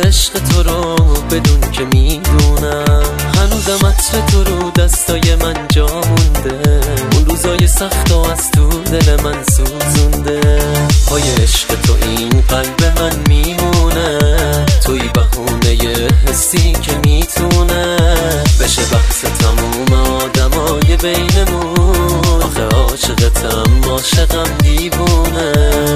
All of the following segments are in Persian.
عشق تو رو بدون که میدونم هنوزم عطر تو رو دستای من جا مونده. اون روزای سخت و از تو دل من سوزونده. پای عشق تو این قلب من میمونه. توی بهونه حسی که میتونه بشه بحث تموم آدمای بینمون. آخه عاشقتم عاشقم دیوونه.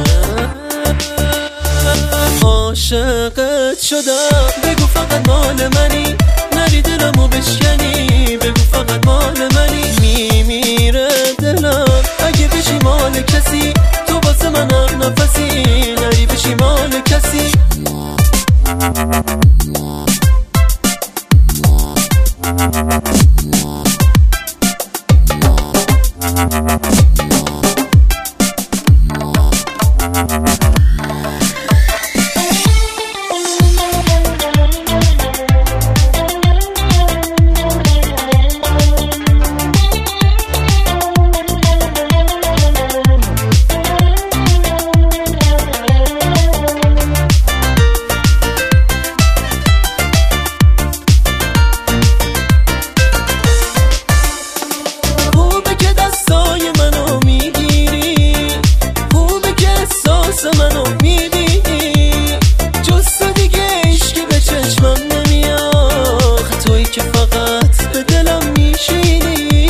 عاشقت شدم بگو فقط مال منی. نری دلمو بشکنی بگو فقط مال منی. میمیره دلم اگه بشی مال کسی. تو واسه من هر نفسی نری بشی مال کسی. منو میبینی جز تو دیگه عشقی به چشمم نمیاد. تویی که فقط به دلم میشینی.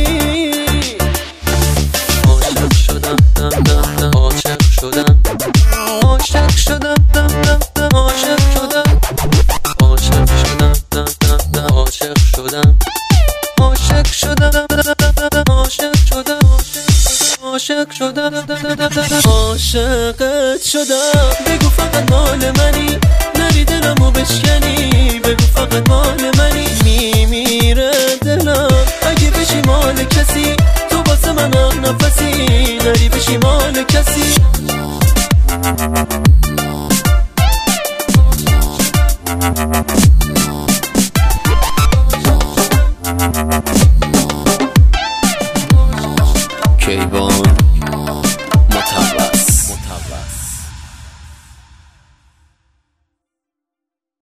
عاشق شدم عاشق شدم عاشق شدم عاشق شدم عاشق شدم عاشق شدم عاشق شدم عاشق شدم عاشق شدم. عاشقت شدم بگو فقط مال منی. نری دلمو بشکنی بگو فقط مال منی. میمیره دلم اگه بشی مال کسی. تو واسه من هر نفسی نری بشی مال کسی.